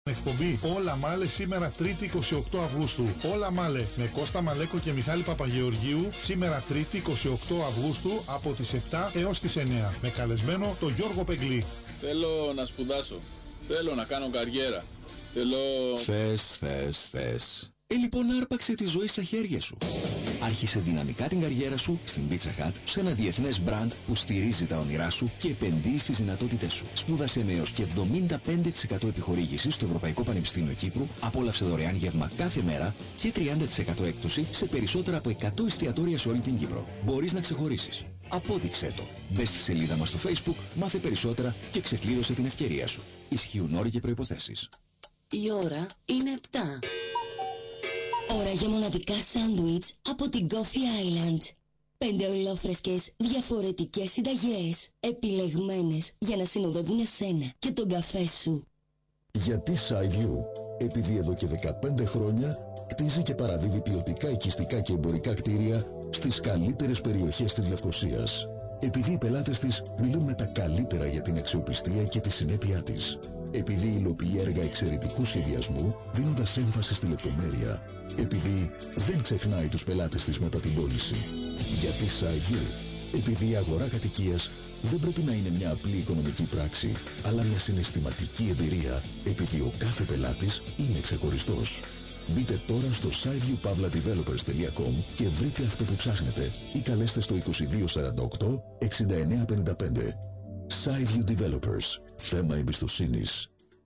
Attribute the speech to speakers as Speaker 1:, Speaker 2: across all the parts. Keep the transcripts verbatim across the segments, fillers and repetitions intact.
Speaker 1: Εκπομπή Όλα Μάλε σήμερα Τρίτη εικοστή ογδόη Αυγούστου. Όλα Μάλε με Κώστα Μαλέκο και Μιχάλη Παπαγεωργίου σήμερα Τρίτη εικοστή ογδόη Αυγούστου από τις επτά έως τις εννιά με καλεσμένο τον Γιώργο Πεγκλή.
Speaker 2: Θέλω να σπουδάσω. Θέλω να κάνω καριέρα. Θέλω...
Speaker 3: Θες, θες, θες. Ε, λοιπόν, άρπαξε τη ζωή στα χέρια σου. Άρχισε δυναμικά την καριέρα σου στην Pizza Hut, σε ένα διεθνές μπραντ που στηρίζει τα όνειρά σου και επενδύει στις δυνατότητές σου. Σπούδασε με έως και εβδομήντα πέντε τοις εκατό επιχορήγηση στο Ευρωπαϊκό Πανεπιστήμιο Κύπρου, απόλαυσε δωρεάν γεύμα κάθε μέρα και τριάντα τοις εκατό έκπτωση σε περισσότερα από εκατό εστιατόρια σε όλη την Κύπρο. Μπορείς να ξεχωρίσεις. Απόδειξέ το. Μπες στη σελίδα μας στο Facebook, μάθε περισσότερα και ξεκλείδωσε την ευκαιρία σου. Ισχύουν όροι και προϋποθέσεις.
Speaker 4: Η ώρα είναι επτά. Ώρα για μοναδικά σάντουιτς από την Coffee Island. Πέντε ολόφρεσκες διαφορετικές συνταγές, επιλεγμένες για να συνοδεύουν εσένα και τον καφέ σου.
Speaker 5: Γιατί SideView? Επειδή εδώ και δεκαπέντε χρόνια κτίζει και παραδίδει ποιοτικά οικιστικά και εμπορικά κτίρια στις καλύτερες περιοχές της Λευκωσίας. Επειδή οι πελάτες της μιλούν με τα καλύτερα για την αξιοπιστία και τη συνέπειά της. Επειδή υλοποιεί έργα εξαιρετικού σχεδιασμού, δίνοντας έμφαση στη λεπτομέρεια. Επειδή δεν ξεχνάει τους πελάτες της μετά την πώληση. Γιατί SideView? Επειδή η αγορά κατοικίας δεν πρέπει να είναι μια απλή οικονομική πράξη, αλλά μια συναισθηματική εμπειρία, επειδή ο κάθε πελάτης είναι ξεχωριστός. Μπείτε τώρα στο siteview pavla developers dot com και βρείτε αυτό που ψάχνετε ή καλέστε στο είκοσι δύο σαράντα οκτώ εξήντα εννέα πενήντα πέντε. SideView Developers. Θέμα εμπιστοσύνης.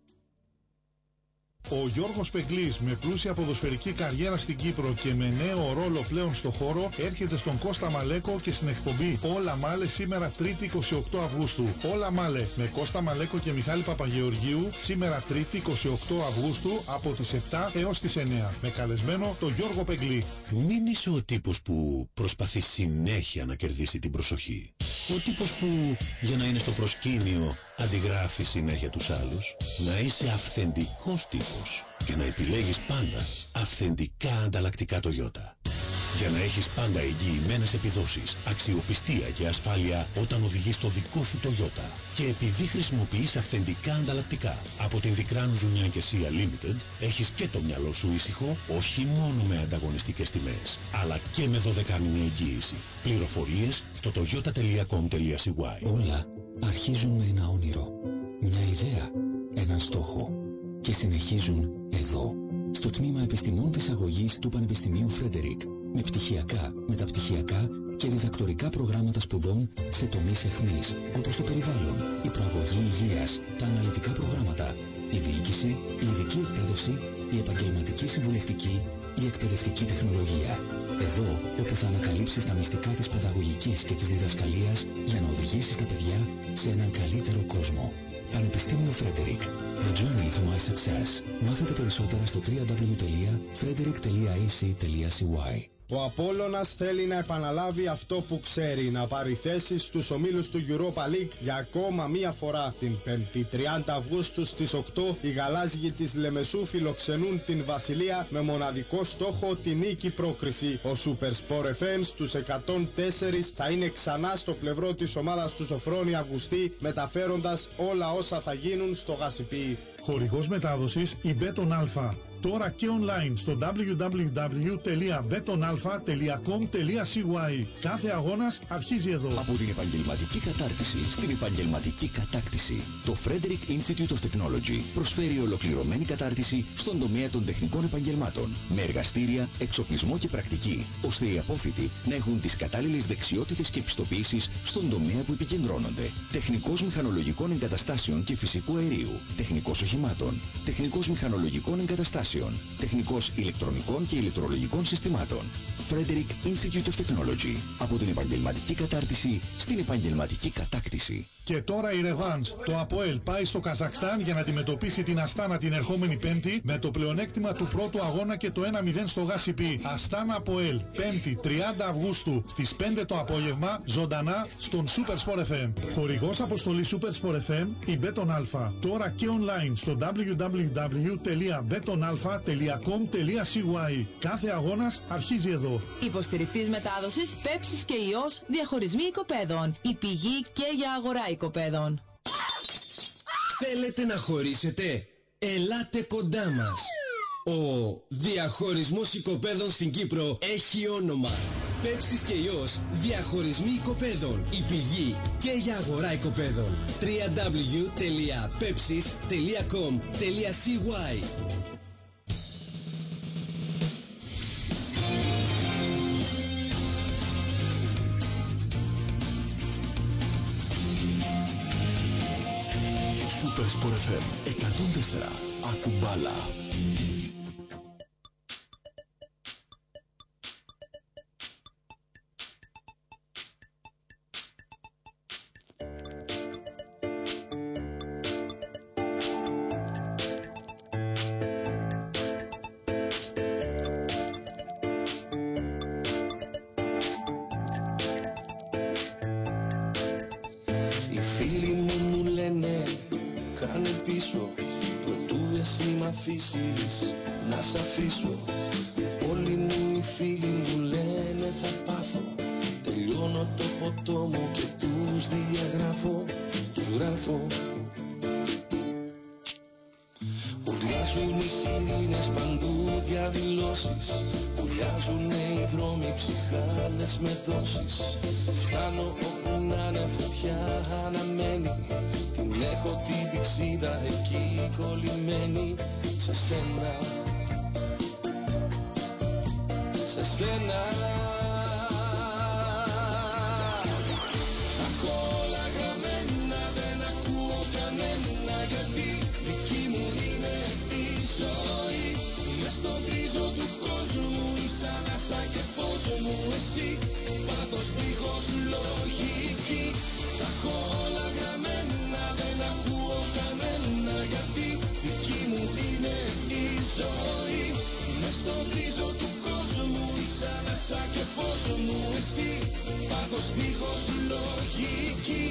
Speaker 1: Ο Γιώργος Πεγκλής με πλούσια ποδοσφαιρική καριέρα στην Κύπρο και με νέο ρόλο πλέον στο χώρο έρχεται στον Κώστα Μαλέκο και στην εκπομπή Όλα Μάλε σήμερα Τρίτη εικοστή ογδόη Αυγούστου. Όλα Μάλε με Κώστα Μαλέκο και Μιχάλη Παπαγεωργίου σήμερα Τρίτη εικοστή ογδόη Αυγούστου από τις επτά έως τις εννιά με καλεσμένο τον Γιώργο Πεγκλή.
Speaker 6: Μην είσαι ο τύπος που προσπαθεί συνέχεια να κερδίσει την προσοχή. Ο τύπος που για να είναι στο προσκήνιο αντιγράφει συνέχεια τους άλλους. Να είσαι αυθεντικός τύπος και να επιλέγεις πάντα αυθεντικά ανταλλακτικά Toyota. Για να έχεις πάντα εγγυημένες επιδόσεις, αξιοπιστία και ασφάλεια όταν οδηγείς το δικό σου Toyota. Και επειδή χρησιμοποιείς αυθεντικά ανταλλακτικά από την Δικράν Ζουνιά και Σία Limited, έχεις και το μυαλό σου ήσυχο, όχι μόνο με ανταγωνιστικές τιμές, αλλά και με δωδεκάμηνη εγγύηση. Πληροφορίες στο toyota τελεία com τελεία c y.
Speaker 3: Όλα αρχίζουν με ένα όνειρο, μια ιδέα, έναν στόχο και συνεχίζουν εδώ, στο τμήμα επιστημών της αγωγής του Πανεπιστημίου Φρέντερικ, με πτυχιακά, μεταπτυχιακά και διδακτορικά προγράμματα σπουδών σε τομείς αιχμής, όπως το περιβάλλον, η προαγωγή υγείας, τα αναλυτικά προγράμματα, η διοίκηση, η ειδική εκπαίδευση, η επαγγελματική συμβουλευτική, η εκπαιδευτική τεχνολογία. Εδώ, όπου θα ανακαλύψεις τα μυστικά της παιδαγωγικής και της διδασκαλίας για να οδηγήσεις τα παιδιά σε έναν καλύτερο κόσμο. Πανεπιστήμιο Φρέντερικ. The journey to my success. Μάθετε περισσότερα στο double-u double-u double-u τελεία frederick τελεία a c τελεία c y.
Speaker 7: Ο Απόλλωνας θέλει να επαναλάβει αυτό που ξέρει, να πάρει θέση στους ομίλους του Europa League για ακόμα μία φορά. Την πέμπτη τριάντα Αυγούστου στις οκτώ οι γαλάζιοι της Λεμεσού φιλοξενούν την Βασιλεία με μοναδικό στόχο τη νίκη πρόκριση. Ο Supersport εφ εμ στους εκατόν τέσσερα θα είναι ξανά στο πλευρό της ομάδας του Σοφρόνη Αυγουστή, μεταφέροντας όλα όσα θα γίνουν στο Γασιπί.
Speaker 1: Χορηγός μετάδοσης η Beton Alpha. Τώρα και online στο double-u double-u double-u τελεία beton alpha τελεία com τελεία c y. Κάθε αγώνας αρχίζει εδώ.
Speaker 3: Από την επαγγελματική κατάρτιση στην επαγγελματική κατάκτηση, το Frederick Institute of Technology προσφέρει ολοκληρωμένη κατάρτιση στον τομέα των τεχνικών επαγγελμάτων, με εργαστήρια, εξοπλισμό και πρακτική, ώστε οι απόφοιτοι να έχουν τις κατάλληλες δεξιότητες και επιστοποίησεις στον τομέα που επικεντρώνονται. Τεχνικός μηχανολογικών εγκαταστάσεων και φυσικού αερίου, τεχνικός οχημάτων, τεχνικός μηχανολογικών εγκαταστάσεων, τεχνικός ηλεκτρονικών και ηλεκτρολογικών συστημάτων. Frederick Institute of Technology. Από την επαγγελματική κατάρτιση στην επαγγελματική κατάκτηση.
Speaker 1: Και τώρα η Ρεβάνς. Το ΑΠΟΕΛ πάει στο Καζακστάν για να αντιμετωπίσει την Αστάνα την ερχόμενη Πέμπτη με το πλεονέκτημα του πρώτου αγώνα και το ένα μηδέν στο Γασιπί. Αστάνα ΑΠΟΕΛ. Πέμπτη τριάντα Αυγούστου στις πέντε το απόγευμα ζωντανά στον Supersport εφ εμ. Χορηγός αποστολή Supersport εφ εμ η Beton Alpha. Τώρα και online στο double-u double-u double-u τελεία beton alpha τελεία com τελεία c y. Κάθε αγώνας αρχίζει εδώ.
Speaker 8: Υποστηρικτής μετάδοσης Πέψης και Ιός διαχωρισμοί οικοπαίδων. Η πηγή και για αγορά οικοπαίδων.
Speaker 9: Θέλετε να χωρίσετε? Ελάτε κοντά μας. Ο διαχωρισμός οικοπαίδων στην Κύπρο έχει όνομα. Πέψης και Ιός, διαχωρισμοί οικοπαίδων. Η πηγή και για αγορά οικοπαίδων. double-u double-u double-u τελεία pepsis τελεία com τελεία c y.
Speaker 5: Super Sport εφ εμ εκατόν τέσσερα. Ακουμπάλα.
Speaker 10: Να σ' αφήσω. Όλοι μου οι φίλοι μου λένε θα πάθω. Τελειώνω το ποτό μου και τους διαγράφω. Τους γράφω. Ουρλιάζουν οι σιρήνες παντού διαδηλώσεις. Ουρλιάζουνε οι δρόμοι ψυχάλες με δόσεις. Φτάνω όπου να είναι φωτιά αναμένη. Την έχω την πηξίδα εκεί κολλημένη. Σε σένα, σε σένα. Έχω όλα γραμμένα, δεν ακούω κανένα. Γιατί δική μου είναι η ζωή. Μες στο βρίζο του κόσμου, είσαι ανάσα και φως μου. Εσύ, πάθος δίχως λογική. Τα έχω όλα γραμμένα, δεν ακούω κανένα. Γιατί δική μου είναι η ζωή. Μες στο βρίζο του κόσμου, είσαι ανάσα και φως μου. Εσύ, πάθος δίχως λογική.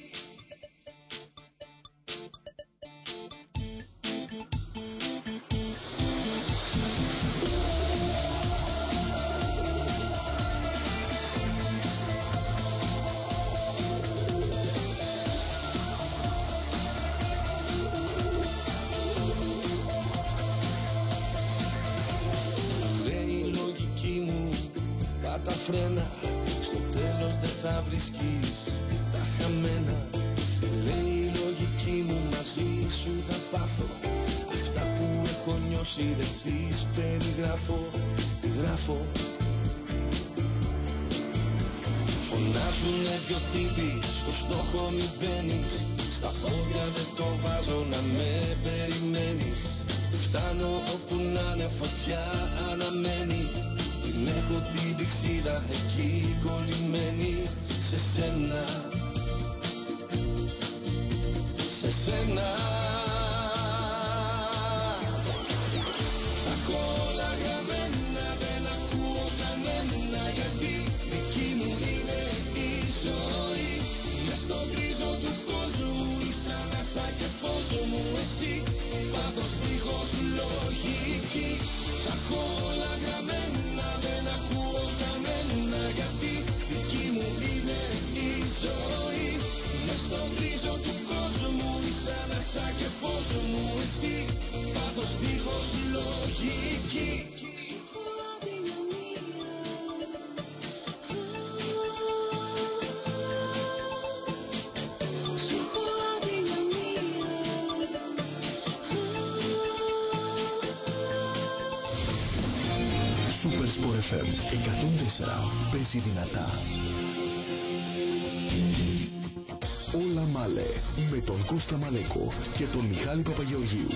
Speaker 10: Φρένα, στο τέλος δεν θα βρίσκεις τα χαμένα. Λέει η λογική μου, μαζί σου θα πάθω. Αυτά που έχω νιώσει δεν τις περιγράφω. Τι γράφω. Φωνάζουνε δυο τύποι, στο στόχο μη μπαίνεις. Στα πόδια δεν το βάζω να με περιμένεις. Φτάνω όπου να είναι φωτιά αναμένη. Την έχω την πηξίδα εκεί κολλημένη. Σε σένα, σε σένα. Τα έχω όλα γραμμένα, δεν ακούω κανένα. Γιατί δική μου είναι η ζωή. Μες στο βρίζο του κόσμου, είσαι ανάσα και φως μου. Εσύ, πάθος δίχως λογική. Τα έχω όλα γραμμένα, δεν ακούω κανένα. Γιατί δική μου είναι η ζωή. Μες στο βρίζο του κόσμου, είσαι ανάσα και φως μου. Εσύ, πάθος δίχως λογική.
Speaker 5: Super Sport εφ εμ εκατόν τέσσερα. Παίζει δυνατά. Όλα Μάλε με τον Κώστα Μαλέκο και τον Μιχάλη Παπαγεωργίου.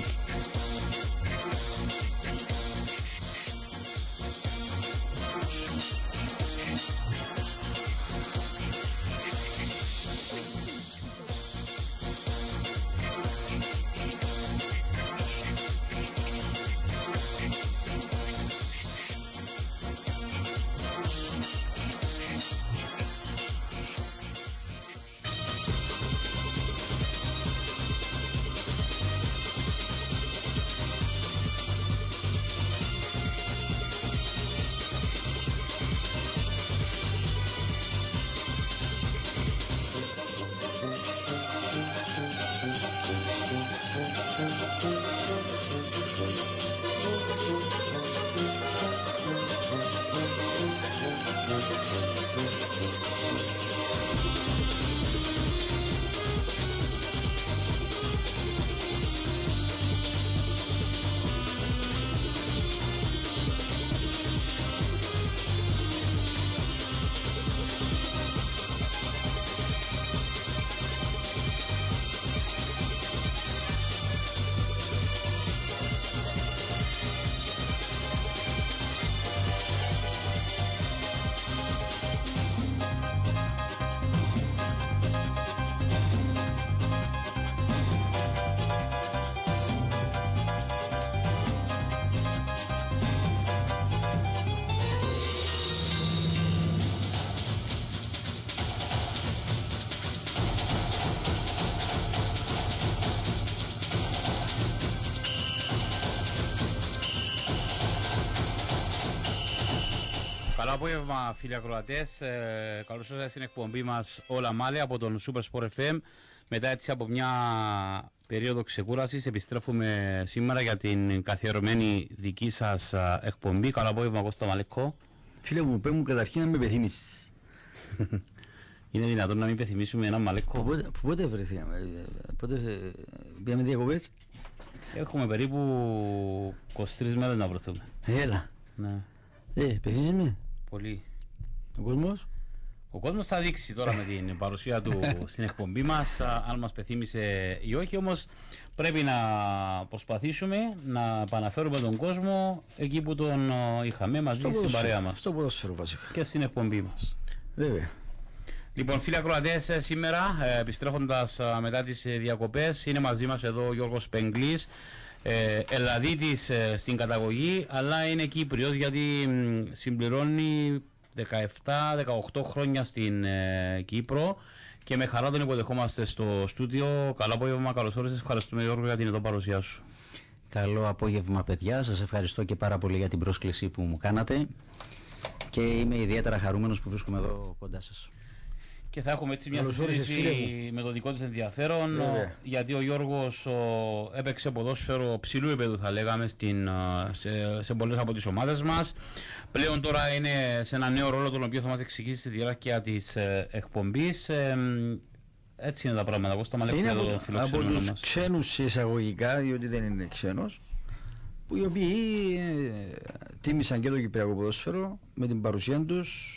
Speaker 11: Καλό απόγευμα φίλοι ακροατές, ε, καλώς ήρθατε στην εκπομπή μας Όλα Μάλε από τον Super Sport εφ εμ. Μετά έτσι από μια περίοδο ξεκούρασης επιστρέφουμε σήμερα για την καθιερωμένη δική σας εκπομπή. Καλό απόγευμα Κώστα Μαλεκό.
Speaker 12: Φίλε μου, πέ μου καταρχήν να με πεθύμισεις.
Speaker 11: Είναι δυνατόν να μην πεθυμίσουμε έναν Μαλεκό?
Speaker 12: Πότε, πότε βρεθήκαμε, πότε πήγαμε διακοπές?
Speaker 11: Έχουμε περίπου είκοσι τρεις μέρες να βρεθούμε.
Speaker 12: Έλα.
Speaker 11: Ναι.
Speaker 12: Ε, πεθύσεις με.
Speaker 11: Πολύ.
Speaker 12: Ο κόσμος?
Speaker 11: Ο κόσμος θα δείξει τώρα με την παρουσία του στην εκπομπή μας αν μας πεθύμισε ή όχι, όμως πρέπει να προσπαθήσουμε να επαναφέρουμε τον κόσμο εκεί που τον είχαμε μαζί στο στην παρέα μας.
Speaker 12: Στο ποδόσφαιρο βασικά.
Speaker 11: Και στην εκπομπή μας.
Speaker 12: Βέβαια.
Speaker 11: Λοιπόν, φίλοι ακροατές, σήμερα επιστρέφοντας μετά τις διακοπές είναι μαζί μας εδώ ο Γιώργος Πεγκλής, ε, Ελλαδίτης ε, στην καταγωγή, αλλά είναι Κύπριος γιατί μ, συμπληρώνει δεκαεπτά δεκαοκτώ χρόνια στην ε, Κύπρο και με χαρά τον υποδεχόμαστε στο στούντιο. Καλό απόγευμα, καλώς όρισες. Ευχαριστούμε Γιώργο για την εδώ παρουσία σου.
Speaker 13: Καλό απόγευμα παιδιά, σας ευχαριστώ και πάρα πολύ για την πρόσκληση που μου κάνατε και είμαι ιδιαίτερα χαρούμενος που βρίσκομαι εδώ κοντά σας.
Speaker 11: Και θα έχουμε έτσι μια συζήτηση με το δικό της ενδιαφέρον. Βέβαια. Γιατί ο Γιώργος ο, έπαιξε ποδόσφαιρο ψηλού επίπεδου, θα λέγαμε, στην, σε, σε πολλές από τις ομάδες μας. Πλέον τώρα είναι σε ένα νέο ρόλο, τον οποίο θα μας εξηγήσει στη διάρκεια της ε, εκπομπής. Ε, έτσι είναι τα πράγματα. Πώς το μαλέκουμε εδώ τον φιλοξενούμενο μας.
Speaker 12: Από τους ξένους εισαγωγικά, διότι δεν είναι ξένος, που οι οποίοι ε, τίμησαν και το κυπριακό ποδόσφαιρο με την παρουσία τους.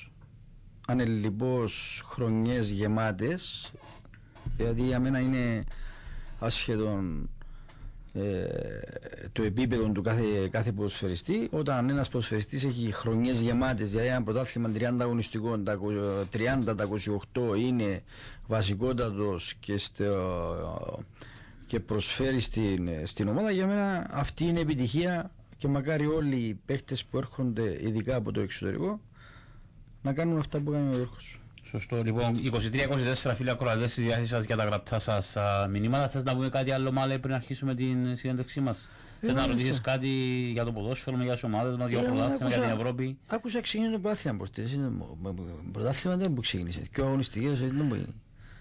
Speaker 12: Ανελιπώς χρονιές γεμάτες, γιατί για μένα είναι άσχετον ε, το επίπεδο του κάθε, κάθε ποδοσφαιριστή. Όταν ένας ποδοσφαιριστής έχει χρονιές γεμάτες, δηλαδή ένα πρωτάθλημα τριάντα αγωνιστικών, τα τριάντα, τα είκοσι οκτώ είναι βασικότατος και, στο, και προσφέρει στην, στην ομάδα, για μένα αυτή είναι επιτυχία και μακάρι όλοι οι παίχτες που έρχονται ειδικά από το εξωτερικό να κάνουν αυτά που κάνει ο Γιώργος.
Speaker 11: Σωστό. Λοιπόν, είκοσι τρία είκοσι τέσσερα φίλοι ακροατές στη διάθεση σας για τα γραπτά σας μηνύματα. Θες να πούμε κάτι άλλο μάλλον πριν αρχίσουμε την συνέντευξή μας? Ε, Θες να ρωτήσεις κάτι για το ποδόσφαιρο, για τις ομάδες μας, για το πρωτάθλημα, για την Ευρώπη?
Speaker 12: Άκουσα ξεκίνησε το πρωτάθλημα προχτές. Πρωτάθλημα δεν μου ξεκίνησε. Και ο αγωνιστικές δεν μου έγινε.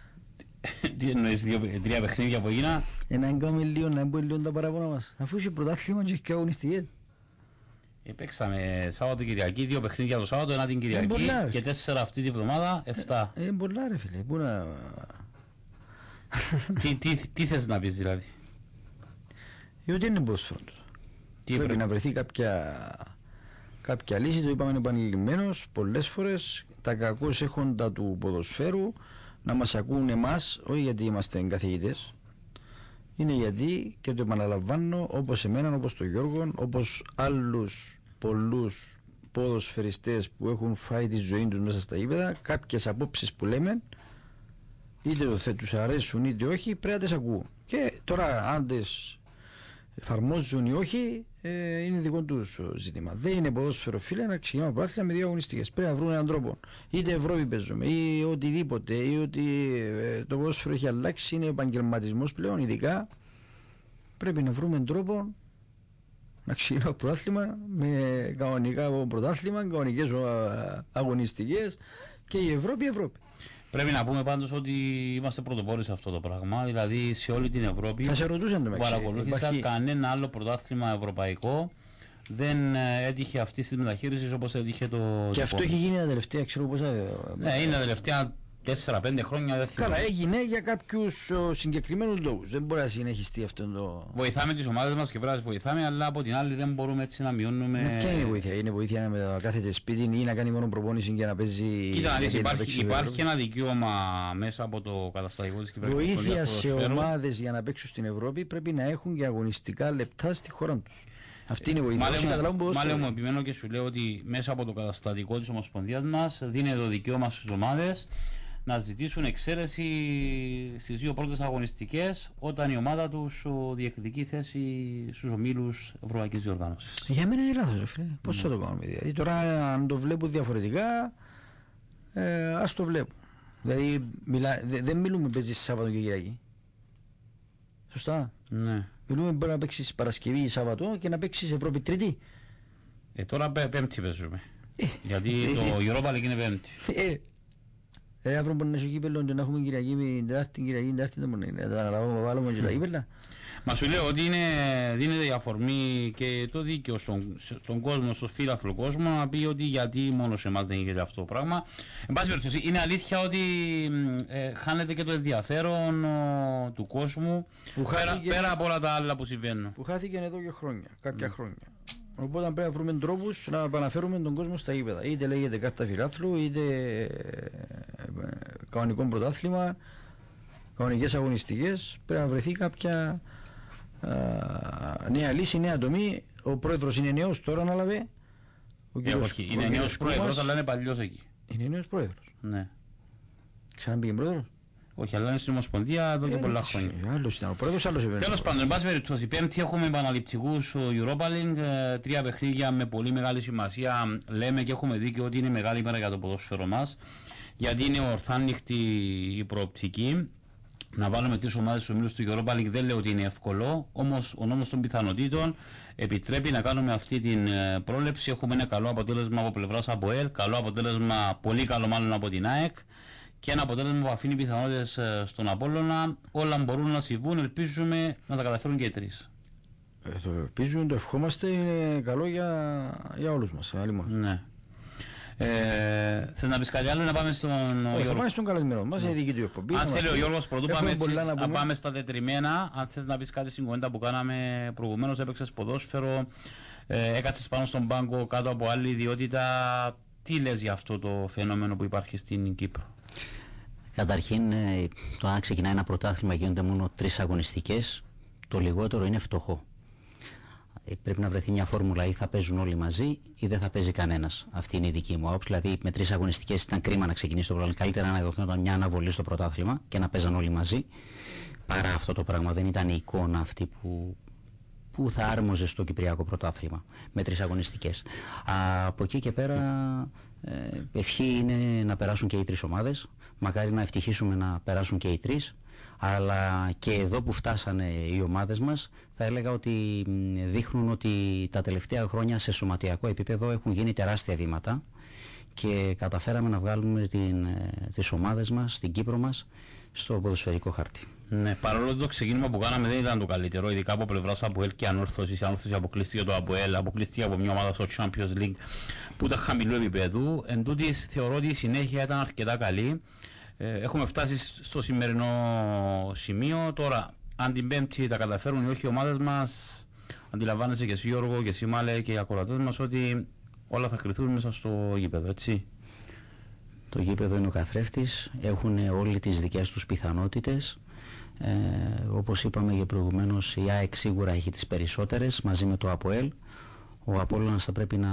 Speaker 11: Τι εννοείς, τρία παιχνίδια που έγινα?
Speaker 12: Ε, να εγκάμε λίγο, να εμπούμε λίγο τα παραπάνω μας. Αφού είσαι πρωτάθλημα και αγωνιστικές.
Speaker 11: Παίξαμε Σάββατο Κυριακή, δύο παιχνίδια το Σάββατο, ένα την Κυριακή ε, και τέσσερα αυτή τη βδομάδα, εφτά.
Speaker 12: Ε, ε πολλά ρε φίλε, πού να...
Speaker 11: τι, τι, τι θες να πεις δηλαδή?
Speaker 12: Διότι είναι ποδόσφαιρο. Πρέπει, πρέπει να βρεθεί κάποια, κάποια λύση, το είπαμε επανειλημμένος πολλές φορές, τα κακώς έχοντα του ποδοσφαίρου να μας ακούν εμάς, όχι γιατί είμαστε καθηγητές, είναι γιατί, και το επαναλαμβάνω, όπως εμένα, όπως τον Γιώργο, όπως άλλους πολλούς ποδοσφαιριστές που έχουν φάει τη ζωή τους μέσα στα γήπεδα, κάποιες απόψεις που λέμε, είτε θα τους αρέσουν είτε όχι, πρέπει να τις ακούω. Και τώρα αν τις εφαρμόζουν ή όχι, ε, είναι δικό τους ζήτημα. Δεν είναι ποδόσφαιρο φίλε να ξεκινάμε πρωτάθλημα με δύο αγωνιστικές. Πρέπει να βρουν έναν τρόπο. Είτε Ευρώπη παίζουμε ή οτιδήποτε, ή ότι ε, το ποδόσφαιρο έχει αλλάξει, είναι επαγγελματισμός πλέον, ειδικά. Πρέπει να βρούμε τρόπο να ξεκινάμε πρωτάθλημα με κανονικά πρωτάθλημα, κανονικές αγωνιστικές και η Ευρώπη, η Ευρώπη.
Speaker 11: Πρέπει να πούμε πάντως ότι είμαστε πρωτοπόροι σε αυτό το πράγμα, δηλαδή σε όλη την Ευρώπη.
Speaker 12: Θα σε ρωτούσαν το μεταξύ.
Speaker 11: Παρακολούθησα
Speaker 12: Υπάρχει...
Speaker 11: κανένα άλλο πρωτάθλημα ευρωπαϊκό δεν έτυχε αυτή τη μεταχείριση όπως έτυχε το.
Speaker 12: Και το αυτό πόδι. Έχει γίνει τα τελευταία, ξέρω πόσα.
Speaker 11: Ναι, είναι τα τελευταία τέσσερα πέντε χρόνια. Δεν
Speaker 12: Καλά, έγινε για κάποιους συγκεκριμένους λόγους. Δεν μπορεί να συνεχιστεί αυτό το.
Speaker 11: Βοηθάμε τις ομάδες μας και πρέπει να τις βοηθάμε, αλλά από την άλλη δεν μπορούμε έτσι να μειώνουμε.
Speaker 12: Ποια είναι η βοήθεια? Είναι βοήθεια να κάθεται σπίτι ή να κάνει μόνο προπόνηση και να παίζει.
Speaker 11: Κοίτα, να δεις, υπάρχει, υπάρχει ένα δικαίωμα μέσα από το καταστατικό της κυβέρνησης.
Speaker 12: Βοήθεια σε ομάδες για να παίξουν στην Ευρώπη πρέπει να έχουν και αγωνιστικά λεπτά στη χώρα τους. Αυτή είναι η βοήθεια.
Speaker 11: Μάλλον μου επιμένω και σου λέω ότι μέσα από το καταστατικό της Ομοσπονδίας μας δίνει το δικαίωμα στις ομάδες να ζητήσουν εξαίρεση στις δύο πρώτες αγωνιστικές όταν η ομάδα τους διεκδικεί θέση στους ομίλους Ευρωπαϊκής Διοργάνωσης.
Speaker 12: Για μένα είναι λάθος, φίλε. Πώς mm. θα το κάνουμε? Δηλαδή τώρα αν το βλέπουν διαφορετικά, ε, ας το βλέπουν. Δηλαδή μιλά, δε, δεν μιλούμε παίζεις Σάββατο και Κυριακή. Σωστά.
Speaker 11: Ναι.
Speaker 12: Μιλούμε μπορεί να παίξεις Παρασκευή ή Σάββατο και να παίξεις Ευρώπη Τρίτη.
Speaker 11: Ε, τώρα πέ, Πέμπτη παίζουμε. Γιατί το Europa League είναι Πέμπτη.
Speaker 12: Ε, αύριο μπορεί να έχει κύπελλο και να έχουμε Κυριακή με Τετάρτη, Κυριακή, Τετάρτη δεν μπορεί να το αναλάβουμε, βάλουμε και τα κύπελλα.
Speaker 11: Μα σου λέω ότι είναι, δίνεται η αφορμή και το δίκαιο στον, στον κόσμο, στον φίλαθλο κόσμο, να πει ότι γιατί μόνο σε εμάς δεν γίνεται αυτό το πράγμα. Εν πάση περιπτώσει, είναι αλήθεια ότι ε, χάνεται και το ενδιαφέρον ο, του κόσμου πέρα, χάθηκε, πέρα από όλα τα άλλα που συμβαίνουν.
Speaker 12: Που χάθηκε εδώ και χρόνια, κάποια mm. χρόνια. Οπότε πρέπει να βρούμε τρόπους να επαναφέρουμε τον κόσμο στα γήπεδα. Είτε λέγεται κάρτα φιλάθλου, είτε κανονικό πρωτάθλημα, κανονικές αγωνιστικές. Πρέπει να βρεθεί κάποια α, νέα λύση, νέα τομή. Ο πρόεδρος είναι νέος, τώρα ανάλαβε.
Speaker 11: Ε, όχι, είναι νέος πρόεδρος, αλλά είναι παλιός εκεί.
Speaker 12: Είναι νέος πρόεδρος.
Speaker 11: Ναι.
Speaker 12: Ξαναμπήγε πρόεδρος.
Speaker 11: Όχι, αλλά είναι στην Ομοσπονδία εδώ και ε, πολλά χρόνια.
Speaker 12: Άλλος ήταν ο πρόεδρος, άλλος επένδυτος.
Speaker 11: Τέλος πάντων, εν πάση περιπτώσει, Πέμπτη έχουμε επαναληπτικούς Europa League, τρία παιχνίδια με πολύ μεγάλη σημασία. Λέμε και έχουμε δίκιο ότι είναι μεγάλη ημέρα για το ποδόσφαιρο μας, γιατί είναι ορθάνυχτη η προοπτική. Να βάλουμε τρεις ομάδες στους ομίλους του Europa League δεν λέω ότι είναι εύκολο, όμως ο νόμος των πιθανότητων επιτρέπει να κάνουμε αυτή την πρόληψη. Έχουμε ένα καλό αποτέλεσμα από πλευράς ΑΠΟΕΛ, καλό αποτέλεσμα, πολύ καλό μάλλον από την ΑΕΚ. Και ένα αποτέλεσμα που αφήνει πιθανότητες στον Απόλλωνα. Όλα μπορούν να συμβούν, ελπίζουμε να τα καταφέρουν και οι τρεις.
Speaker 12: Ε, το ελπίζουμε, το ευχόμαστε, είναι καλό για, για όλους μας.
Speaker 11: Ναι. Ε, θες να πεις κάτι άλλο, να πάμε στον
Speaker 12: Όχι,
Speaker 11: Γιώργο.
Speaker 12: Θα πάμε στον καλεσμένο μας, είναι δική του εκπομπή.
Speaker 11: Αν θέλει ο Γιώργος, πρωτού πάμε, έτσι, να, να πάμε στα τετριμμένα. Αν θες να πεις κάτι στην κουβέντα που κάναμε προηγουμένως, έπαιξες ποδόσφαιρο, ε, έκατσες πάνω στον πάγκο κάτω από άλλη ιδιότητα. Τι λες για αυτό το φαινόμενο που υπάρχει στην Κύπρο?
Speaker 13: Καταρχήν, το να ξεκινάει ένα πρωτάθλημα γίνονται μόνο τρεις αγωνιστικές, το λιγότερο είναι φτωχό. Πρέπει να βρεθεί μια φόρμουλα, ή θα παίζουν όλοι μαζί ή δεν θα παίζει κανένας. Αυτή είναι η δική μου άποψη. Δηλαδή, με τρεις αγωνιστικές ήταν κρίμα να ξεκινήσει το πρωτάθλημα. Καλύτερα να δοθούν μια αναβολή στο πρωτάθλημα και να παίζαν όλοι μαζί. Παρά αυτό το πράγμα, δεν ήταν η εικόνα αυτή που, που θα άρμοζε στο Κυπριακό πρωτάθλημα με τρεις αγωνιστικές. Από εκεί και πέρα, ε, ευχή είναι να περάσουν και οι τρεις ομάδες. Μακάρι να ευτυχίσουμε να περάσουν και οι τρεις, αλλά και εδώ που φτάσανε οι ομάδες μας θα έλεγα ότι δείχνουν ότι τα τελευταία χρόνια σε σωματιακό επίπεδο έχουν γίνει τεράστια βήματα και καταφέραμε να βγάλουμε την, τις ομάδες μας, στην Κύπρο μας, στο ποδοσφαιρικό χάρτη.
Speaker 11: Ναι, παρόλο ότι το ξεκίνημα που κάναμε δεν ήταν το καλύτερο, ειδικά από πλευράς ΑΠΟΕΛ και Ανόρθωσης. Η Ανόρθωση αποκλείστηκε το ΑΠΟΕΛ, αποκλείστηκε από μια ομάδα στο Champions League που ήταν χαμηλού επίπεδου. Εν τούτης, θεωρώ ότι η συνέχεια ήταν αρκετά καλή. Έχουμε φτάσει στο σημερινό σημείο. Τώρα, αν την Πέμπτη τα καταφέρουν ή όχι οι ομάδες μας, αντιλαμβάνεσαι και εσύ Γιώργο και εσύ Μάλε και οι ακροατές μας ότι όλα θα κρυθούν μέσα στο γήπεδο, έτσι.
Speaker 13: Το γήπεδο είναι ο καθρέφτης, έχουν όλοι τις δικές τους πιθανότητες. Ε, όπως είπαμε και προηγουμένως, η ΑΕΚ σίγουρα έχει τις περισσότερες μαζί με το ΑΠΟΕΛ. Ο Απόλλωνας θα πρέπει να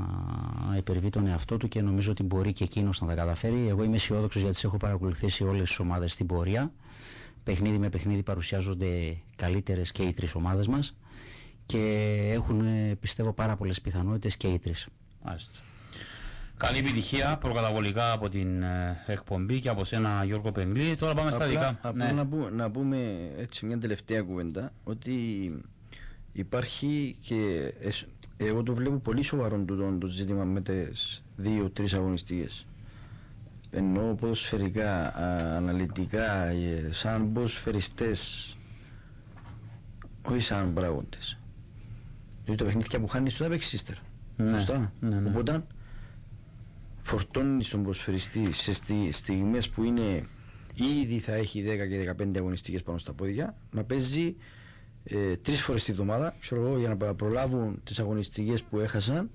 Speaker 13: υπερβεί τον εαυτό του και νομίζω ότι μπορεί και εκείνος να τα καταφέρει. Εγώ είμαι αισιόδοξος γιατί τις έχω παρακολουθήσει όλες τις ομάδες στην πορεία. Παιχνίδι με παιχνίδι παρουσιάζονται καλύτερες και οι τρεις ομάδες μας και έχουν, πιστεύω, πάρα πολλές πιθανότητες και οι τρεις.
Speaker 11: Μάλιστα. Καλή επιτυχία προκαταβολικά από την εκπομπή και από σένα Γιώργο Πεγκλή. Τώρα πάμε στα δικά.
Speaker 12: Απλά ναι. να, πούμε, να πούμε έτσι μια τελευταία κουβέντα ότι υπάρχει και εγώ το βλέπω πολύ σοβαρό το, το ζήτημα με τις δύο-τρεις αγωνιστικές. Ενώ ποδοσφαιρικά, αναλυτικά, σαν ποδοσφαιριστές, όχι σαν παράγοντες. Δηλαδή τα παιχνίδια που χάνεις του θα παίξεις ύστερα.
Speaker 11: Ναι, ναι, ναι.
Speaker 12: Οπότε φορτώνεις τον ποδοσφαιριστή σε στι, στιγμές που είναι ήδη θα έχει δέκα και δεκαπέντε αγωνιστικές πάνω στα πόδια, να παίζει ε, τρεις φορές τη βδομάδα, ξέρω εγώ, για να προλάβουν τις αγωνιστικές που έχασαν.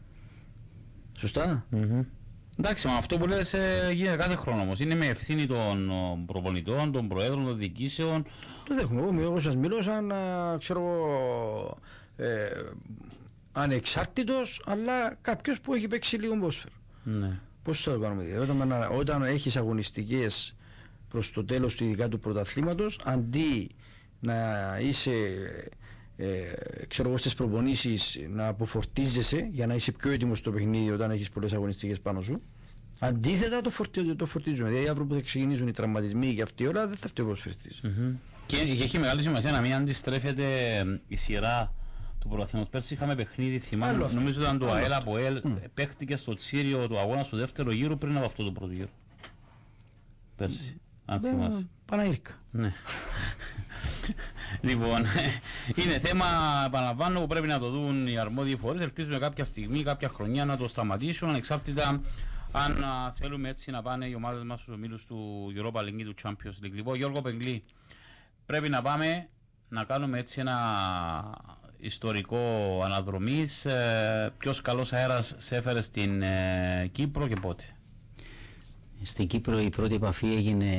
Speaker 12: Σωστά.
Speaker 11: Mm-hmm. Εντάξει, μα αυτό που λες ε, γίνεται κάθε χρόνο όμως. Είναι με ευθύνη των προπονητών, των προέδρων, των διοικήσεων.
Speaker 12: Το δέχομαι. Εγώ, εγώ σας μιλώ σαν ξέρω εγώ, ε, ανεξάρτητος, αλλά κάποιος που έχει παίξει λίγο ποδόσφαιρο.
Speaker 11: Ναι.
Speaker 12: Πώς θα το κάνουμε δηλαδή? Όταν, όταν έχεις αγωνιστικές προς το τέλος του ειδικά του πρωταθλήματος, αντί να είσαι ε, ξέρω εγώ στις προπονήσεις να αποφορτίζεσαι για να είσαι πιο έτοιμος στο παιχνίδι όταν έχεις πολλές αγωνιστικές πάνω σου, αντίθετα το, φορτι, το φορτίζουμε. Δηλαδή αύριο που θα ξεκινήσουν οι τραυματισμοί και αυτή η ώρα δεν θα φταίει ο ποδοσφαιριστής.
Speaker 11: Mm-hmm. Και, και έχει μεγάλη σημασία να μην αντιστρέφεται η σειρά του πρωταθλήματος. Πέρσι είχαμε παιχνίδι, θυμάμαι, νομίζω ήταν το ΑΕΛ από ΕΛ, mm. παίχτηκε στο Τσίριο του αγώνα στο δεύτερο γύρο πριν από αυτό το πρώτο γύρο. Πέρσι, mm. αν θυμάσαι.
Speaker 12: Παναήρκα.
Speaker 11: Ναι. Λοιπόν, είναι θέμα, επαναλαμβάνω, που πρέπει να το δουν οι αρμόδιοι φορείς. Ελπίζουμε κάποια στιγμή, κάποια χρονιά να το σταματήσουν, ανεξάρτητα αν α, θέλουμε έτσι να πάνε οι ομάδες μας στους ομίλους του Europa League ή του Champions League. Λοιπόν, Γιώργο Πεγκλή, πρέπει να πάμε να κάνουμε έτσι ένα ιστορικό αναδρομής. Ε, ποιος καλός αέρας σε έφερε στην ε, Κύπρο και πότε?
Speaker 13: Στην Κύπρο η πρώτη επαφή έγινε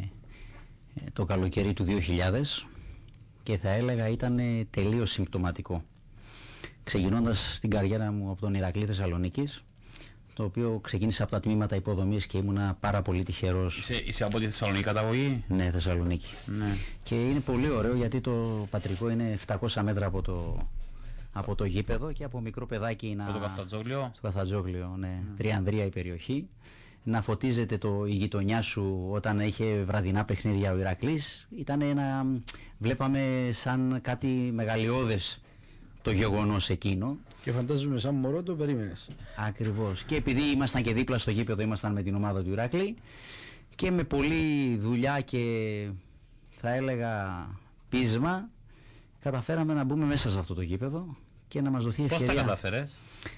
Speaker 13: το καλοκαίρι του δύο χιλιάδες και θα έλεγα ήταν τελείως συμπτωματικό. Ξεκινώντας την καριέρα μου από τον Ηρακλή Θεσσαλονίκης, το οποίο ξεκίνησε από τα τμήματα υποδομής και ήμουνα πάρα πολύ τυχερός.
Speaker 11: Είσαι, είσαι από τη Θεσσαλονίκη καταγωγή?
Speaker 13: Ναι, Θεσσαλονίκη.
Speaker 11: Ναι.
Speaker 13: Και είναι πολύ ωραίο γιατί το πατρικό είναι επτακόσια μέτρα από το, από το γήπεδο και από μικρό παιδάκι να...
Speaker 11: Από το Καφτατζόγλιο?
Speaker 13: Στο Καφτατζόγλιο, ναι.
Speaker 11: Mm.
Speaker 13: Τριανδρία η περιοχή. Να φωτίζεται το, η γειτονιά σου όταν είχε βραδινά παιχνίδια ο Ηρακλής. Ήταν ένα... Βλέπαμε σαν κάτι μεγαλειώδες το γεγονός εκείνο.
Speaker 12: Και φαντάζομαι σαν μωρό το περίμενες.
Speaker 13: Ακριβώς. Και επειδή ήμασταν και δίπλα στο γήπεδο, ήμασταν με την ομάδα του Ηράκλη και με πολλή δουλειά και θα έλεγα πείσμα καταφέραμε να μπούμε μέσα σε αυτό το γήπεδο και να μας δοθεί ευκαιρία.
Speaker 11: Πώς τα καταφέρες?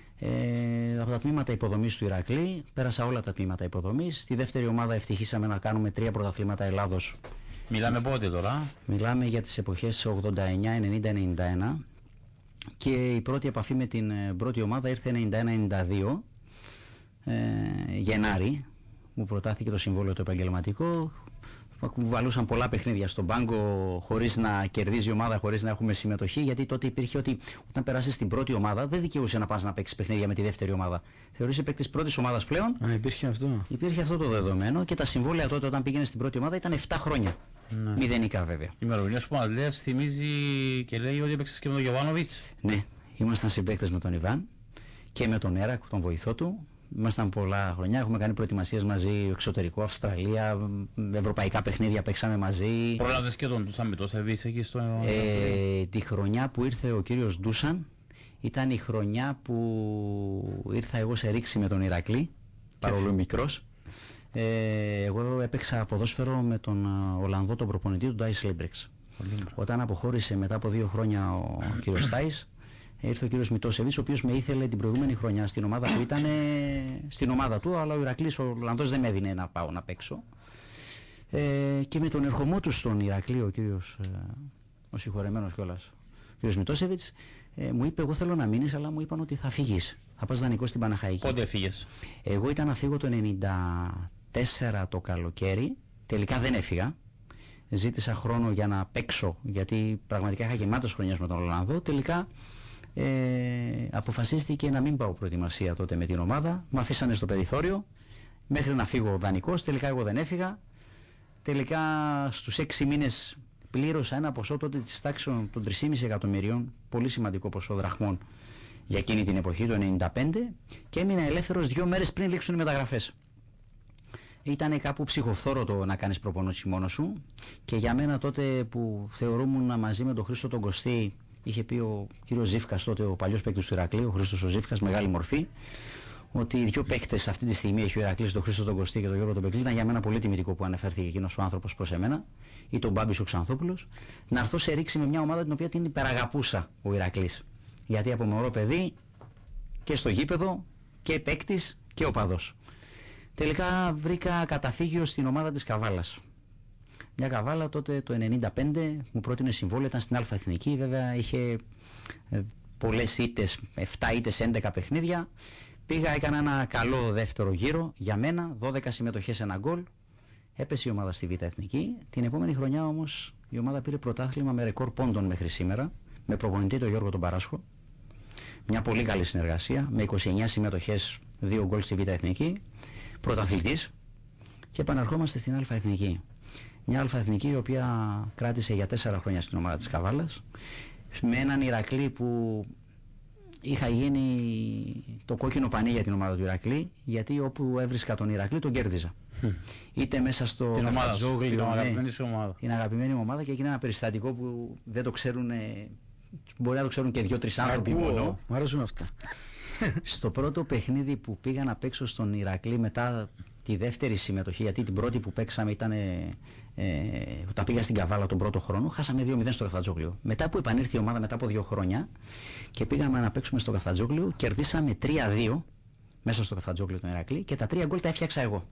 Speaker 13: Ε, από τα τμήματα υποδομής του Ηρακλή, πέρασα όλα τα τμήματα υποδομής. Στη δεύτερη ομάδα ευτυχήσαμε να κάνουμε τρία πρωταθλήματα Ελλάδος.
Speaker 11: Μιλάμε πότε τώρα?
Speaker 13: Μιλάμε για τις εποχές ογδόντα εννιά, ενενήντα, ενενήντα ένα. Και η πρώτη επαφή με την πρώτη ομάδα ήρθε ενενήντα ένα ενενήντα δύο, ε, Γενάρη, μου προτάθηκε το συμβόλαιο το επαγγελματικό. Βαλούσαν πολλά παιχνίδια στον πάγκο χωρίς να κερδίζει η ομάδα, χωρίς να έχουμε συμμετοχή, γιατί τότε υπήρχε ότι όταν περάσεις στην πρώτη ομάδα δεν δικαιούσε να πας να παίξεις παιχνίδια με τη δεύτερη ομάδα. Θεωρείσαι παίκτης πρώτης ομάδας πλέον.
Speaker 12: Α, υπήρχε αυτό.
Speaker 13: Υπήρχε αυτό το δεδομένο και τα συμβόλαια τότε όταν πήγαινε στην πρώτη ομάδα ήταν επτά χρόνια. Ναι. Μηδενικά βέβαια.
Speaker 11: Η ημερομηνία που μας λες θυμίζει και λέει ότι έπαιξες και με τον Γιωβάνοβιτς.
Speaker 13: Ναι, ήμασταν συμπαίκτες με τον Ιβάν και με τον Έρακ, τον βοηθό του. Ήμασταν πολλά χρόνια, έχουμε κάνει προετοιμασίες μαζί, εξωτερικό, Αυστραλία, ευρωπαϊκά παιχνίδια παίξαμε μαζί.
Speaker 11: Πρόλαβες και τον Ντούσαν Μητόσεβιτς εκεί στο...
Speaker 13: Ε, τη χρονιά που ήρθε ο κύριος Ντούσαν ήταν η χρονιά που ήρθα εγώ σε ρήξη με τον Ηρακλή, παρόλο μικρός. Ε, εγώ έπαιξα ποδόσφαιρο με τον Ολλανδό, τον προπονητή του Ντάις Λίμπρεξ. Όταν αποχώρησε μετά από δύο χρόνια ο κύριος Τάις, ήρθε ο κύριος Μητόσεβιτς, ο οποίος με ήθελε την προηγούμενη χρονιά στην ομάδα που ήταν, στην ομάδα του, αλλά ο Ηρακλής, ο Ολλανδός δεν με έδινε να πάω να παίξω. Ε, και με τον ερχομό του στον Ηρακλή, ο κύριος, ε, ο συγχωρεμένος κιόλας, ο κύριος Μητόσεβιτς, ε, μου είπε: εγώ θέλω να μείνεις, αλλά μου είπαν ότι θα φύγεις. Θα πας δανεικός στην Παναχαϊκή.
Speaker 11: Πότε φύγες?
Speaker 13: Εγώ ήταν να φύγω το ενενήντα τέσσερα το καλοκαίρι, τελικά δεν έφυγα. Ζήτησα χρόνο για να παίξω, γιατί πραγματικά είχα γεμάτες χρονιές με τον Ολλανδό. Τελικά ε, αποφασίστηκε να μην πάω προετοιμασία τότε με την ομάδα. Με αφήσανε στο περιθώριο μέχρι να φύγω δανεικός. Τελικά εγώ δεν έφυγα. Τελικά στους έξι μήνες πλήρωσα ένα ποσό τότε της τάξης των τρία κόμμα πέντε εκατομμυρίων, πολύ σημαντικό ποσό δραχμών για εκείνη την εποχή, το ενενήντα πέντε, και έμεινα ελεύθερος δύο μέρες πριν λήξουν οι μεταγραφές. Ήταν κάπου ψυχοφθόρο το να κάνεις προπόνηση μόνος σου και για μένα τότε που θεωρούμουν μαζί με τον Χρήστο τον Κωστή, είχε πει ο κύριος Ζήφκας τότε, ο παλιός παίκτης του Ηρακλείου, ο Χρήστος ο Ζήφκας, μεγάλη μορφή, ότι οι δύο παίκτες αυτή τη στιγμή έχει ο Ηρακλής, τον Χρήστο τον Κωστή και τον Γιώργο τον Πεκλή. Ήταν για μένα πολύ τιμητικό που αναφέρθηκε εκείνος ο άνθρωπος προς εμένα, ή τον Μπάμπης ο Ξανθόπουλος, να έρθω σε ρήξη με μια ομάδα την οποία την υπεραγαπούσα ο Ηρακλής. Γιατί από μωρό παιδί και στο γήπεδο και παίκτης και οπαδός. Τελικά βρήκα καταφύγιο στην ομάδα της Καβάλας. Μια Καβάλα τότε το ενενήντα πέντε μου πρότεινε συμβόλαιο, ήταν στην Αλφα Εθνική, βέβαια είχε πολλές ήττες, επτά ήττες, έντεκα παιχνίδια. Πήγα, έκανα ένα καλό δεύτερο γύρο για μένα, δώδεκα συμμετοχές, ένα γκολ. Έπεσε η ομάδα στη Β' Εθνική. Την επόμενη χρονιά όμως η ομάδα πήρε πρωτάθλημα με ρεκόρ πόντων μέχρι σήμερα, με προπονητή τον Γιώργο τον Παράσχο. Μια πολύ καλή συνεργασία, με είκοσι εννιά συμμετοχές, δύο γκολ στη Β' Εθνική. Πρωταθλητής, και επαναρχόμαστε στην Α' Εθνική. Μια Α' Εθνική η οποία κράτησε για τέσσερα χρόνια στην ομάδα της Καβάλας, με έναν Ηρακλή που είχα γίνει το κόκκινο πανί για την ομάδα του Ηρακλή, γιατί όπου έβρισκα τον Ηρακλή τον κέρδιζα. Είτε μέσα στο Καφτατζόγλιο,
Speaker 11: την αγαπημένη σου ομάδα.
Speaker 13: Την αγαπημένη μου ομάδα, και έγινε ένα περιστατικό που δεν το ξέρουν μπορεί να το ξέρουν και δύο-τρεις άνθρωποι μόνο.
Speaker 12: Μου αρέσουν αυτά.
Speaker 13: Στο πρώτο παιχνίδι που πήγα να παίξω στον Ηρακλή μετά τη δεύτερη συμμετοχή, γιατί την πρώτη που παίξαμε ήταν ε, ε, όταν πήγα στην Καβάλα τον πρώτο χρόνο, χάσαμε δύο μηδέν στο Καφτατζόγλιο. Μετά που επανήρθε η ομάδα μετά από δύο χρόνια και πήγαμε να παίξουμε στο Καφτατζόγλιο, κερδίσαμε τρία δύο μέσα στο Καφτατζόγλιο τον Ηρακλή και τα τρία γκολ τα έφτιαξα εγώ.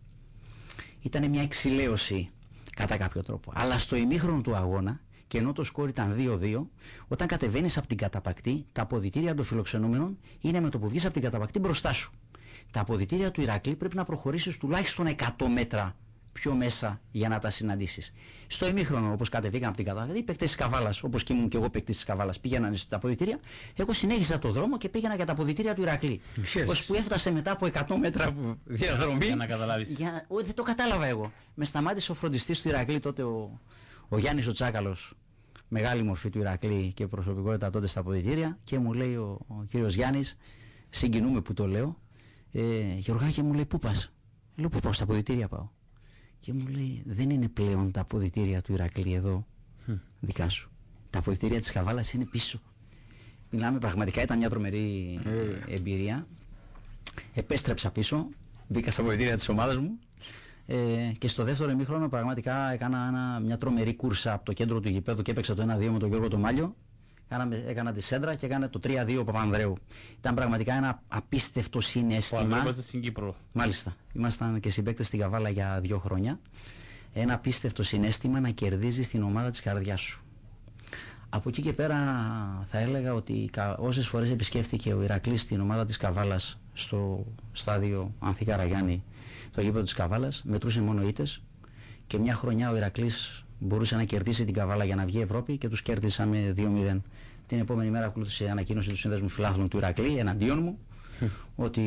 Speaker 13: Ήταν μια εξηλαίωση κατά κάποιο τρόπο. Αλλά στο ημίχρονο του αγώνα, και ενώ το σκόρ ήταν δύο δύο, όταν κατεβαίνεις από την καταπακτή, τα αποδυτήρια των φιλοξενούμενων είναι με το που βγεις από την καταπακτή μπροστά σου. Τα αποδυτήρια του Ηρακλή πρέπει να προχωρήσεις τουλάχιστον εκατό μέτρα πιο μέσα για να τα συναντήσεις. Στο ημίχρονο, όπως κατεβήκαν από την καταπακτή, οι παίκτες της Καβάλας, όπως και ήμουν και εγώ παίκτης της Καβάλας, πήγαιναν στα αποδυτήρια. Εγώ συνέχισα το δρόμο και πήγαινα για τα αποδυτήρια του Ηρακλή. Ως που έφτασε μετά από εκατό μέτρα διαδρομή.
Speaker 11: Για να καταλάβεις.
Speaker 13: Για... Ο, δεν το κατάλαβα εγώ. Με σταμάτησε ο φροντιστής του Ηρακλή τότε, ο, ο Γιάννης ο Τσάκαλος, μεγάλη μορφή του Ηρακλή και προσωπικότητα τότε στα αποδυτήρια, και μου λέει ο, ο κύριος Γιάννης, συγκινούμε που το λέω, ε, Γιωργάκη, μου λέει, πού πας? Λέω, πού πάω? Στα αποδυτήρια πάω. Και μου λέει, δεν είναι πλέον τα αποδυτήρια του Ηρακλή εδώ hm. δικά σου. Τα αποδυτήρια της Καβάλας είναι πίσω. Μιλάμε, πραγματικά ήταν μια τρομερή ε, εμπειρία. Επέστρεψα πίσω, μπήκα στα αποδυτήρια της ομάδας μου ε, και στο δεύτερο ημίχρονο πραγματικά έκανα ένα, μια τρομερή κούρσα από το κέντρο του γηπέδου και έπαιξα το ένα δύο με τον Γιώργο το Μάλιο. Έκανα, έκανα τη σέντρα και έκανε το τρία δύο ο Παπανδρέου. Ήταν πραγματικά ένα απίστευτο συναίσθημα.
Speaker 11: Παπανδρέου στην Κύπρο.
Speaker 13: Μάλιστα. Ήμασταν και συμπαίκτες στην Καβάλα για δύο χρόνια. Ένα απίστευτο συναίσθημα να κερδίζεις την ομάδα της καρδιάς σου. Από εκεί και πέρα θα έλεγα ότι όσες φορές επισκέφθηκε ο Ηρακλής την ομάδα της Καβάλας στο στάδιο Ανθή Καραγιάννη, το γήπεδο της Καβάλας, μετρούσε μόνο ήττες, και μια χρονιά ο Ηρακλής μπορούσε να κερδίσει την Καβάλα για να βγει Ευρώπη και τους κέρδισαμε δύο μηδέν. Την επόμενη μέρα ακολούθησε η ανακοίνωση του Σύνδεσμου Φιλάθλων του Ηρακλή εναντίον μου ότι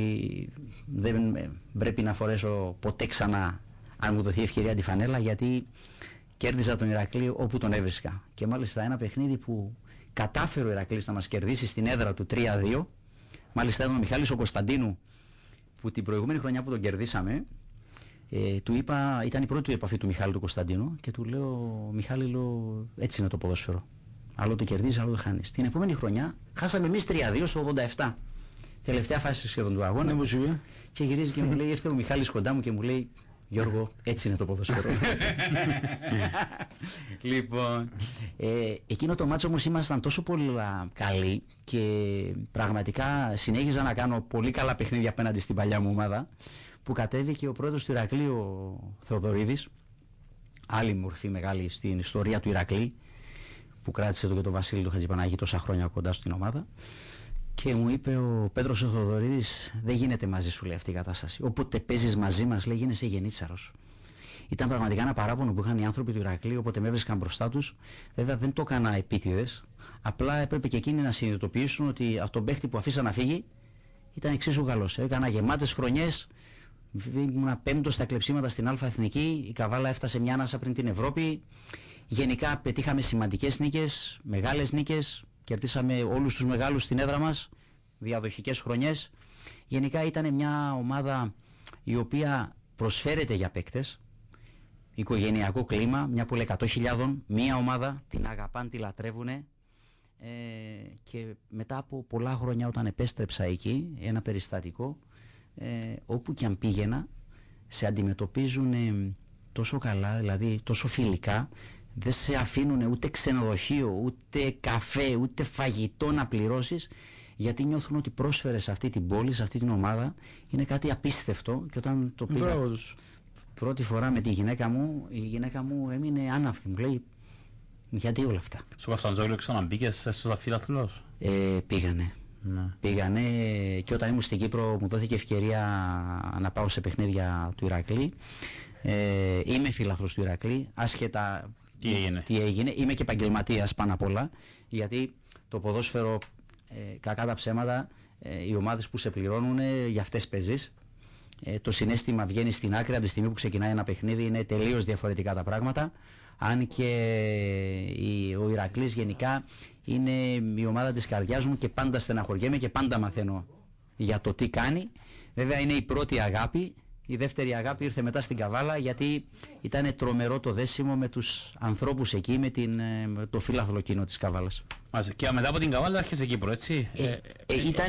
Speaker 13: δεν πρέπει να φορέσω ποτέ ξανά, αν μου δοθεί ευκαιρία, τη φανέλα, γιατί κέρδιζα τον Ηρακλή όπου τον έβρισκα. Και μάλιστα ένα παιχνίδι που κατάφερε ο Ηρακλής να μας κερδίσει στην έδρα του τρία δύο. Μάλιστα ήταν ο Μιχάλης ο Κωνσταντίνου, που την προηγούμενη χρονιά που τον κερδίσαμε, Ε, του είπα, ήταν η πρώτη του επαφή του Μιχάλη του Κωνσταντίνου και του λέω, Μιχάλη, λέω, έτσι είναι το ποδόσφαιρο. Άλλο το κερδίζεις, άλλο το χάνεις. Την επόμενη χρονιά χάσαμε εμείς τρία δύο στο ογδόντα επτά. Τελευταία φάση σχεδόν του αγώνα. Ναι, και γυρίζει και μου λέει, ήρθε ο Μιχάλης κοντά μου και μου λέει, Γιώργο, έτσι είναι το ποδόσφαιρο. Λοιπόν, ε, εκείνο το μάτσο όμως ήμασταν τόσο πολύ καλοί και πραγματικά συνέχιζα να κάνω πολύ καλά παιχνίδια απέναντι στην παλιά μου ομάδα, που κατέβηκε ο πρόεδρος του Ηρακλή, ο Θεοδωρίδης, άλλη μορφή μεγάλη στην ιστορία του Ηρακλή, που κράτησε εδώ και τον Βασίλη του Χατζηπανάκη τόσα χρόνια κοντά στην ομάδα, και μου είπε ο Πέτρος ο Θεοδωρίδης, δεν γίνεται μαζί σου, λέει, αυτή η κατάσταση. Όποτε παίζεις μαζί μας, λέει, γίνεσαι γενίτσαρος. Ήταν πραγματικά ένα παράπονο που είχαν οι άνθρωποι του Ηρακλή, όποτε με έβρισκαν μπροστά τους. Βέβαια δεν το έκανα επίτηδες, απλά έπρεπε και εκείνοι να συνειδητοποιήσουν ότι αυτόν τον παίχτη που αφήσα να φύγει ήταν εξίσου καλός. Έκανα γεμάτες χρονιές. Ήμουν πέμπτος στα κλεψίματα στην Α' Εθνική. Η Καβάλα έφτασε μια ανάσα πριν την Ευρώπη. Γενικά πετύχαμε σημαντικές νίκες, μεγάλες νίκες. Κερδίσαμε όλους τους μεγάλους στην έδρα μας. Διαδοχικές χρονιές. Γενικά ήταν μια ομάδα η οποία προσφέρεται για παίκτες. Οικογενειακό κλίμα, μια που λέει εκατό χιλιάδων. Μια ομάδα, την αγαπάν, τη λατρεύουνε. Ε, και μετά από πολλά χρόνια, όταν επέστρεψα εκεί, ένα περιστατικό, Ε, όπου και αν πήγαινα, σε αντιμετωπίζουν ε, τόσο καλά, δηλαδή τόσο φιλικά, δεν σε αφήνουν ούτε ξενοδοχείο, ούτε καφέ, ούτε φαγητό να πληρώσεις, γιατί νιώθουν ότι πρόσφερες σε αυτή την πόλη, σε αυτή την ομάδα, είναι κάτι απίστευτο. Και όταν το πήγα πρώτη φορά με τη γυναίκα μου, η γυναίκα μου έμεινε άναυδη, μου λέει, γιατί όλα αυτά.
Speaker 11: Στο Καφτατζόγλιο ξαναμπήκες στους αφίλαθλους?
Speaker 13: Ε, πήγανε. Ναι. Πήγανε, και όταν ήμουν στην Κύπρο μου δόθηκε ευκαιρία να πάω σε παιχνίδια του Ηρακλή. Ε, είμαι φίλαθλος του Ηρακλή, άσχετα
Speaker 11: τι έγινε.
Speaker 13: τι έγινε. Είμαι και επαγγελματίας πάνω απ' όλα, γιατί το ποδόσφαιρο, ε, κακά τα ψέματα, ε, οι ομάδες που σε πληρώνουν, ε, για αυτές παίζεις. Ε, το συναίσθημα βγαίνει στην άκρη από τη στιγμή που ξεκινάει ένα παιχνίδι, είναι τελείως διαφορετικά τα πράγματα. Αν και η, ο Ηρακλής γενικά είναι η ομάδα της καρδιάς μου και πάντα στεναχωριέμαι και πάντα μαθαίνω για το τι κάνει. Βέβαια είναι η πρώτη αγάπη Η δεύτερη αγάπη ήρθε μετά στην Καβάλα, γιατί ήταν τρομερό το δέσιμο με τους ανθρώπους εκεί, με, την, με το φύλαθλο κοινό της Καβάλας.
Speaker 11: Και μετά από την Καβάλα άρχισε Κύπρο, έτσι.
Speaker 13: Ε, ε, ήταν